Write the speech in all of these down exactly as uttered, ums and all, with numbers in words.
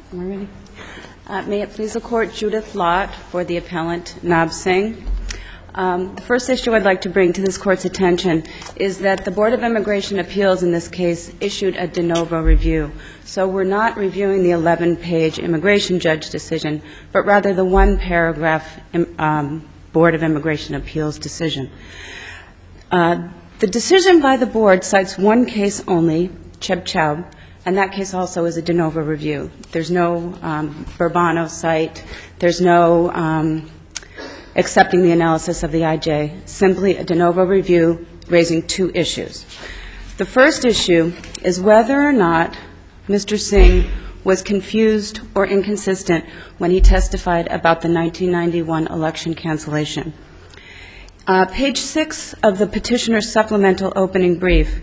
Am I ready? Uh, may it please the Court, Judith Lott for the appellant Nab Singh. Um, the first issue I'd like to bring to this Court's attention is that the Board of Immigration Appeals in this case issued a de novo review. So we're not reviewing the eleven-page immigration judge decision, but rather the one-paragraph um, Board of Immigration Appeals decision. Uh, the decision by the Board cites one case only, Cheb Chaub, and that case also is a de novo review. There's no um, Bourbano cite. There's no um, accepting the analysis of the I J, simply a de novo review raising two issues. The first issue is whether or not Mister Singh was confused or inconsistent when he testified about the nineteen ninety-one election cancellation. Uh, page six of the petitioner's supplemental opening brief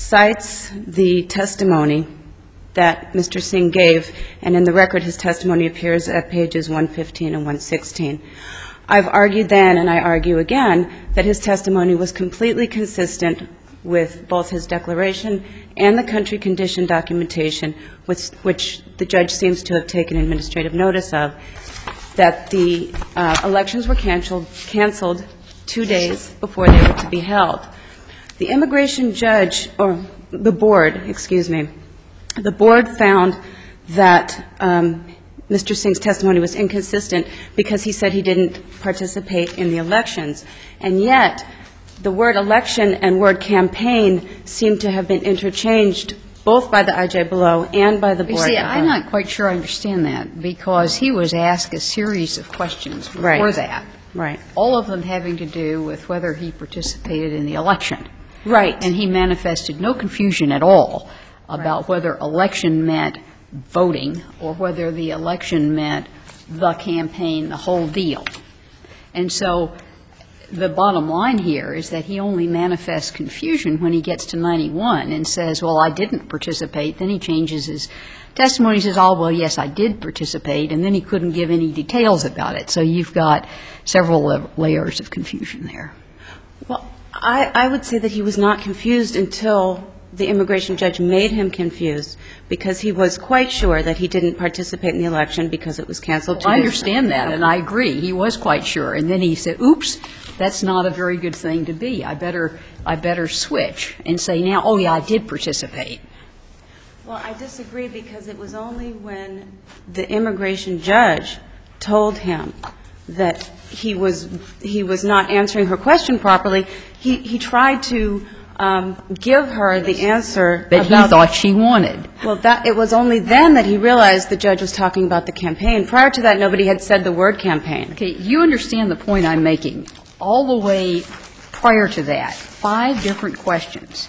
cites the testimony that Mister Singh gave, and in the record his testimony appears at pages one fifteen and one sixteen. I've argued then, and I argue again, that his testimony was completely consistent with both his declaration and the country condition documentation, which, which the judge seems to have taken administrative notice of, that the uh, elections were canceled, canceled two days before they were to be held. The immigration judge, or the board, excuse me, the board found that um, Mister Singh's testimony was inconsistent because he said he didn't participate in the elections. And yet, the word election and word campaign seem to have been interchanged both by the I J below and by the board. You see, I'm not quite sure I understand that, because he was asked a series of questions before right. that. Right. All of them having to do with whether he participated in the election. Right. And he manifested no confusion at all about right. whether election meant voting or whether the election meant the campaign, the whole deal. And so the bottom line here is that he only manifests confusion when he gets to ninety-one and says, well, I didn't participate. Then he changes his testimony, says, oh, well, yes, I did participate, and then he couldn't give any details about it. So you've got several la- layers of confusion there. Well, I, I would say that he was not confused until the immigration judge made him confused, because he was quite sure that he didn't participate in the election because it was canceled. Well, I understand that, and I agree. He was quite sure. And then he said, oops, that's not a very good thing to be. I better, I better switch and say now, oh, yeah, I did participate. Well, I disagree, because it was only when the immigration judge told him that he was, he was not answering her question properly, he, he tried to Um, give her the answer that he thought she wanted. Well, that, it was only then that he realized the judge was talking about the campaign. Prior to that, nobody had said the word campaign. Okay, you understand the point I'm making. All the way prior to that, five different questions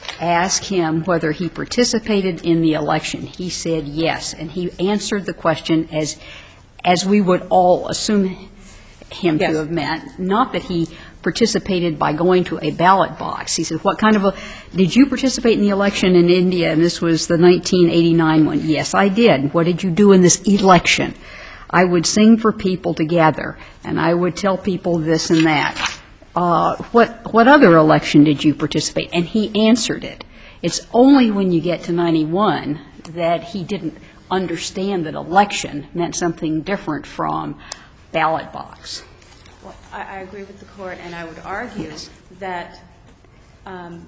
ask him whether he participated in the election. He said yes, and he answered the question as, as we would all assume him yes. to have meant, not that he participated by going to a ballot box. He said, what kind of a, did you participate in the election in India? And this was the nineteen eighty-nine one. Yes, I did. What did you do in this election? I would sing for people to gather, and I would tell people this and that. Uh, what, what other election did you participate? And he answered it. It's only when you get to ninety-one that he didn't understand that election meant something different from ballot box. Well, I, I agree with the Court, and I would argue yes. that um,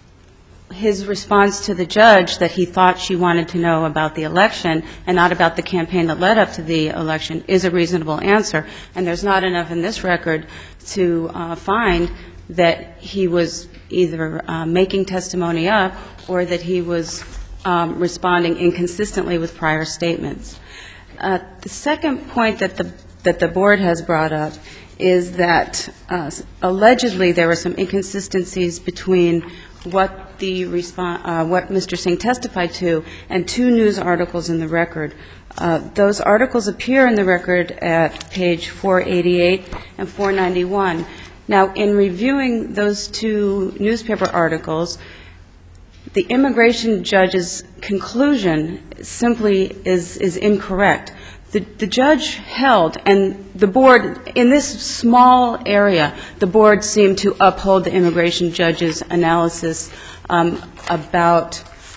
his response to the judge that he thought she wanted to know about the election and not about the campaign that led up to the election is a reasonable answer. And there's not enough in this record to uh, find that he was either uh, making testimony up or that he was um, responding inconsistently with prior statements. Uh, the second point that the that the board has brought up is that uh, allegedly there were some inconsistencies between what the respon- uh, what Mister Singh testified to and two news articles in the record. Uh, those articles appear in the record at page four eighty-eight and four ninety-one. Now, in reviewing those two newspaper articles, the immigration judge's conclusion simply is, is incorrect. The, the judge held, and the board, in this small area, the board seemed to uphold the immigration judge's analysis um, about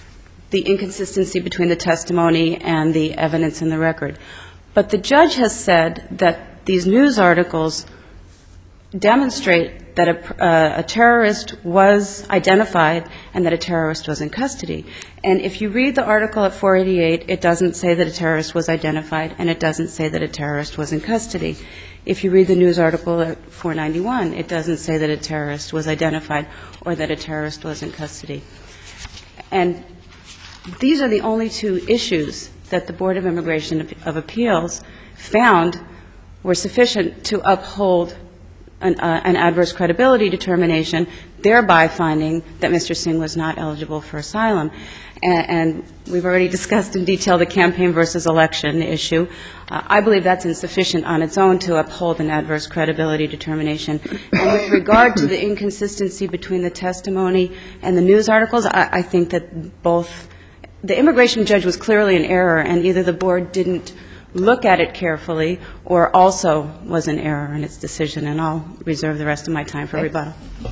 the inconsistency between the testimony and the evidence in the record. But the judge has said that these news articles demonstrate that a, uh, a terrorist was identified and that a terrorist was in custody. And if you read the article at four eighty-eight, it doesn't say that a terrorist was identified, and it doesn't say that a terrorist was in custody. If you read the news article at four ninety-one, it doesn't say that a terrorist was identified or that a terrorist was in custody. And these are the only two issues that the Board of Immigration of Appeals found were sufficient to uphold an, uh, an adverse credibility determination, thereby finding that Mister Singh was not eligible for asylum. And, and we've already discussed in detail the campaign versus election issue. Uh, I believe that's insufficient on its own to uphold an adverse credibility determination. And with regard to the inconsistency between the testimony and the news articles, I, I think that both the immigration judge was clearly in error, and either the board didn't look at it carefully or also was in error in its decision. And I'll reserve the rest of my time for rebuttal.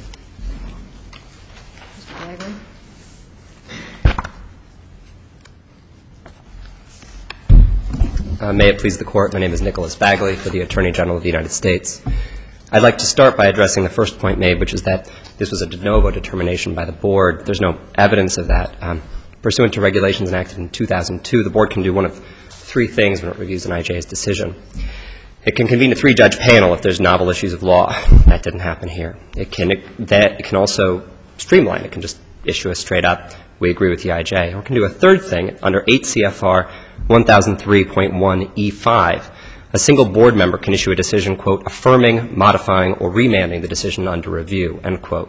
Uh, may it please the Court, my name is Nicholas Bagley for the Attorney General of the United States. I'd like to start by addressing the first point made, which is that this was a de novo determination by the Board. There's no evidence of that. Um, pursuant to regulations enacted in two thousand two, the Board can do one of three things when it reviews an I J's decision. It can convene a three-judge panel if there's novel issues of law. That didn't happen here. It can, it, that, it can also streamline. It can just issue a straight-up, we agree with the I J. Or it can do a third thing under eight C F R one thousand three point one E five. A single board member can issue a decision, quote, affirming, modifying, or remanding the decision under review, end quote.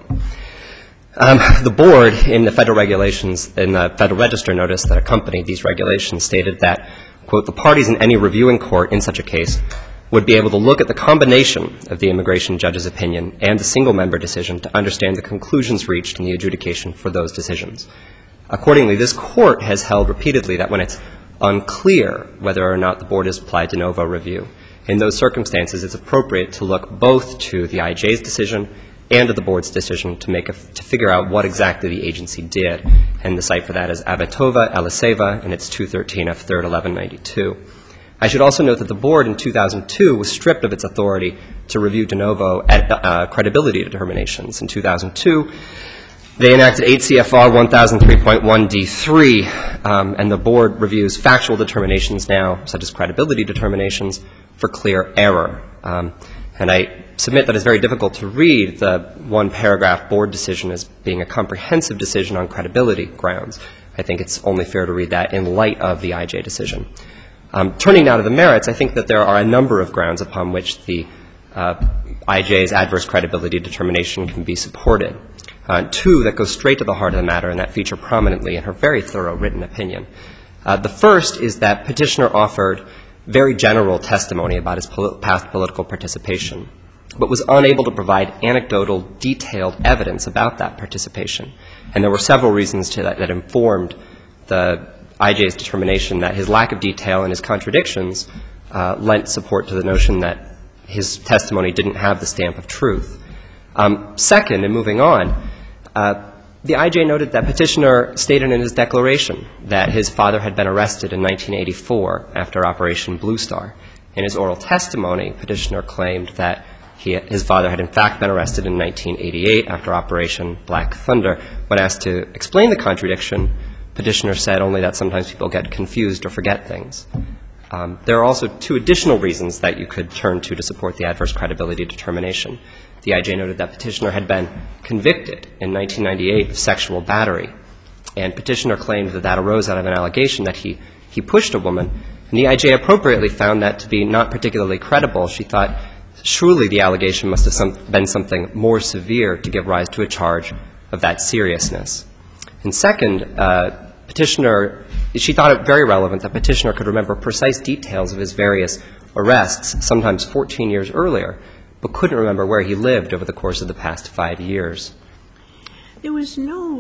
Um, the board, in the federal regulations, in the Federal Register notice that accompanied these regulations, stated that, quote, the parties in any reviewing court in such a case would be able to look at the combination of the immigration judge's opinion and the single-member decision to understand the conclusions reached in the adjudication for those decisions. Accordingly, this Court has held repeatedly that when it's unclear whether or not the board has applied de novo review, in those circumstances it's appropriate to look both to the I J's decision and to the board's decision to make a, to figure out what exactly the agency did. And the site for that is Abatova, Eliseva, and it's two thirteen F third eleven ninety-two. I should also note that the board in two thousand two was stripped of its authority to review de novo at, uh, credibility determinations. In two thousand two, they enacted eight C F R one thousand three point one D three, um, and the board reviews factual determinations now, such as credibility determinations, for clear error. Um, and I submit that it's very difficult to read the one-paragraph board decision as being a comprehensive decision on credibility grounds. I think it's only fair to read that in light of the I J decision. Um, turning now to the merits, I think that there are a number of grounds upon which the uh, I J's adverse credibility determination can be supported. Uh, two that go straight to the heart of the matter and that feature prominently in her very thorough written opinion. Uh, the first is that petitioner offered very general testimony about his pol- past political participation, but was unable to provide anecdotal, detailed evidence about that participation. And there were several reasons to that that informed the I J's determination that his lack of detail and his contradictions uh, lent support to the notion that his testimony didn't have the stamp of truth. Um, second, and moving on, uh, the I J noted that petitioner stated in his declaration that his father had been arrested in nineteen eighty-four after Operation Blue Star. In his oral testimony, petitioner claimed that he, his father had in fact been arrested in nineteen eighty-eight after Operation Black Thunder. When asked to explain the contradiction, petitioner said only that sometimes people get confused or forget things. Um, there are also two additional reasons that you could turn to to support the adverse credibility determination. The I J noted that petitioner had been convicted in nineteen ninety-eight of sexual battery, and petitioner claimed that that arose out of an allegation that he, he pushed a woman, and the I J appropriately found that to be not particularly credible. She thought surely the allegation must have some, been something more severe to give rise to a charge of that seriousness. And second, uh, petitioner, she thought it very relevant that petitioner could remember precise details of his various arrests, sometimes fourteen years earlier, but couldn't remember where he lived over the course of the past five years. There was no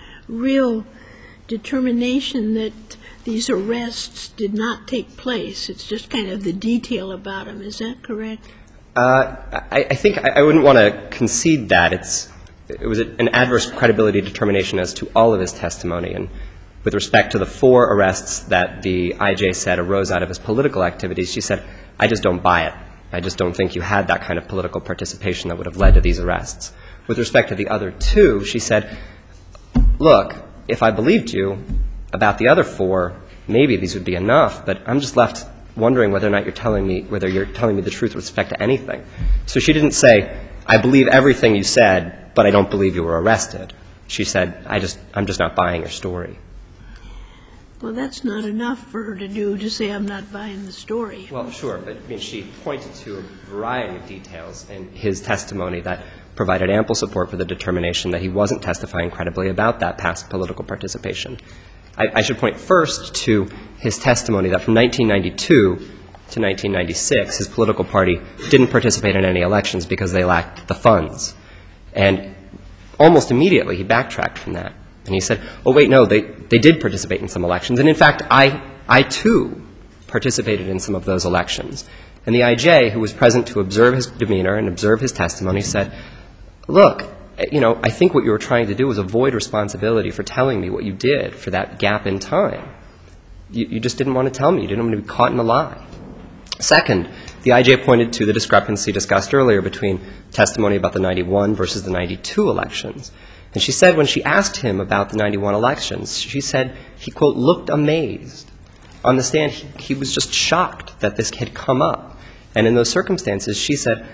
real determination that these arrests did not take place. It's just kind of the detail about them. Is that correct? Uh, I, I think I, I wouldn't want to concede that. It's, it was an adverse credibility determination as to all of his testimony, and With respect to the four arrests that the I J said arose out of his political activities, she said, I just don't buy it. I just don't think you had that kind of political participation that would have led to these arrests. With respect to the other two, she said, look, if I believed you about the other four, maybe these would be enough, but I'm just left wondering whether or not you're telling me, whether you're telling me the truth with respect to anything. So she didn't say, I believe everything you said, but I don't believe you were arrested. She said, I just, I'm just not buying your story. Well, that's not enough for her to do, to say I'm not buying the story. Well, sure, but I mean, she pointed to a variety of details in his testimony that provided ample support for the determination that he wasn't testifying credibly about that past political participation. I, I should point first to his testimony that from nineteen ninety-two to nineteen ninety-six, his political party didn't participate in any elections because they lacked the funds. And almost immediately, he backtracked from that. And he said, oh, wait, no, they, they did participate in some elections. And in fact, I, I too participated in some of those elections. And the I J, who was present to observe his demeanor and observe his testimony, said, look, you know, I think what you were trying to do was avoid responsibility for telling me what you did for that gap in time. You, you just didn't want to tell me. You didn't want to be caught in a lie. Second, the I J pointed to the discrepancy discussed earlier between testimony about the ninety-one versus the ninety-two elections. And she said when she asked him about the ninety-one elections, she said he, quote, looked amazed. On the stand, he, he was just shocked that this had come up. And in those circumstances, she said,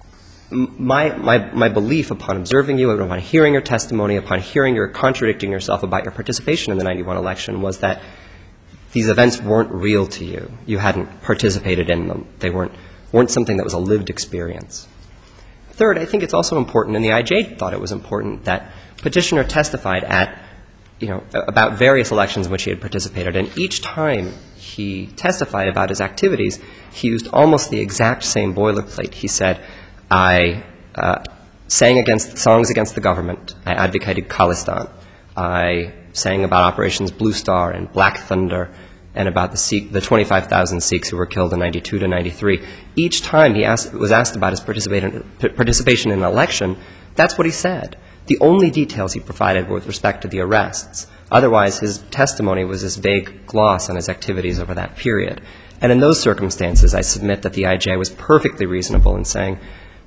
my, my, my belief upon observing you, upon hearing your testimony, upon hearing your contradicting yourself about your participation in the ninety-one election was that these events weren't real to you. You hadn't participated in them. They weren't, weren't something that was a lived experience. Third, I think it's also important, and the I J thought it was important, that Petitioner testified at, you know, about various elections in which he had participated. And each time he testified about his activities, he used almost the exact same boilerplate. He said, I uh, sang against songs against the government. I advocated Khalistan. I sang about Operations Blue Star and Black Thunder and about the, Sikh, the twenty-five thousand Sikhs who were killed in ninety-two to ninety-three. Each time he asked, was asked about his participation in an election, that's what he said. The only details he provided were with respect to the arrests. Otherwise, his testimony was this vague gloss on his activities over that period. And in those circumstances, I submit that the I J was perfectly reasonable in saying,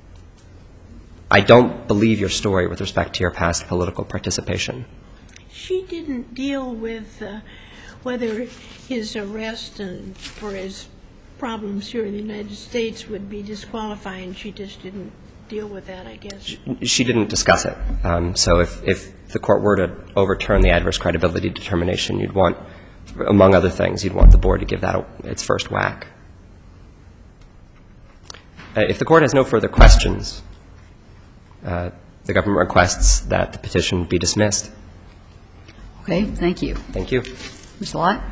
I don't believe your story with respect to your past political participation. She didn't deal with uh, whether his arrest and for his problems here in the United States would be disqualifying. She just didn't deal with that, I guess. She, she didn't discuss it. Um, so if, if the court were to overturn the adverse credibility determination, you'd want, among other things, you'd want the board to give that a, its first whack. Uh, if the court has no further questions, uh, the government requests that the petition be dismissed. Okay, thank you. Thank you. Miz Lott?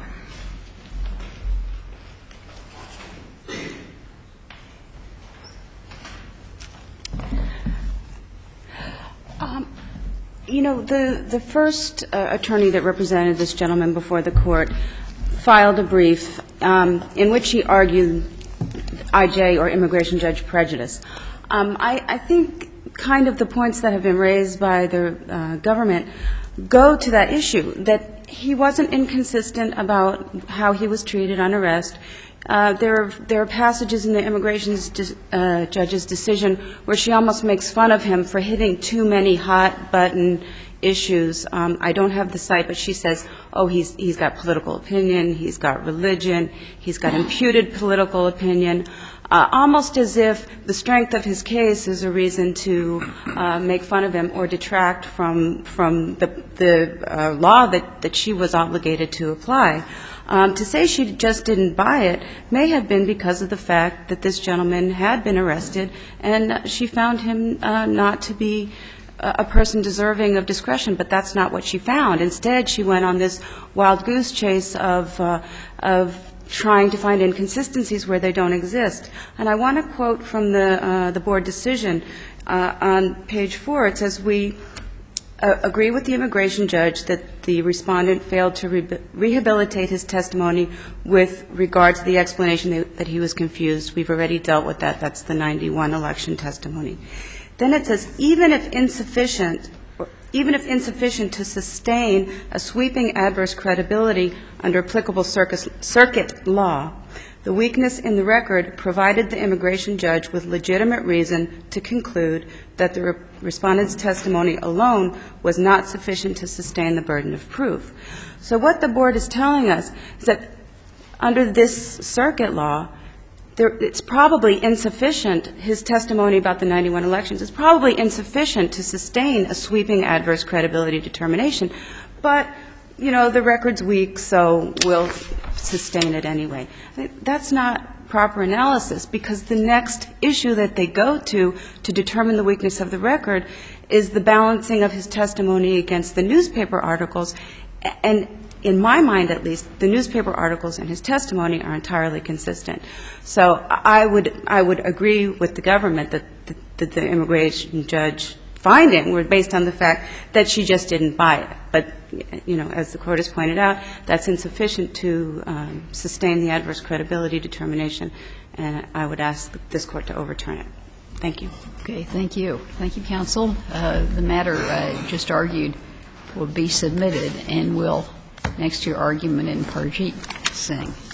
Um, you know, the, the first uh, attorney that represented this gentleman before the court filed a brief um, in which he argued I J or immigration judge prejudice. Um, I, I think kind of the points that have been raised by the uh, government go to that issue, that he wasn't inconsistent about how he was treated on arrest. Uh, there, are, there are passages in the immigration uh, judge's decision where she almost makes fun of him for hitting too many hot-button issues. Um, I don't have the site, but she says, oh, he's, he's got political opinion, he's got religion, he's got imputed political opinion, uh, almost as if the strength of his case is a reason to uh, make fun of him or detract from, from the, the uh, law that, that she was obligated to apply. Um, to say she just didn't buy it may have been because of the fact that this gentleman had been arrested and she found him uh, not to be a person deserving of discretion, but that's not what she found. Instead, she went on this wild goose chase of, uh, of trying to find inconsistencies where they don't exist. And I want to quote from the, uh, the board decision uh, on page four. It says, we uh, agree with the immigration judge that the respondent failed to re rehabilitate his testimony with regard to the explanation that, that he was confused. We've already dealt with that. That's the ninety-one election testimony. Then it says, even if insufficient, even if insufficient to sustain a sweeping adverse credibility under applicable circus, circuit law, the weakness in the record provided the immigration judge with legitimate reason to conclude that the re- respondent's testimony alone was not sufficient to sustain the burden of proof. So what the board is telling us is that under this circuit law, there, it's probably insufficient, his testimony about the ninety-one elections is probably insufficient to sustain a sweeping adverse credibility determination. But, you know, the record's weak, so we'll sustain it anyway. That's not proper analysis, because the next issue that they go to to determine the weakness of the record is the balancing of his testimony against the newspaper articles. And in my mind, at least, the newspaper articles and his testimony are entirely consistent. So I would I would agree with the government that the, that the immigration judge finding were based on the fact that she just didn't buy it. But, you know, as the Court has pointed out, that's insufficient to um, sustain the adverse credibility determination, and I would ask this Court to overturn it. Thank you. Okay, thank you. Thank you, counsel. Uh, the matter uh, just argued will be submitted, and will next to your argument in Parjeet Singh.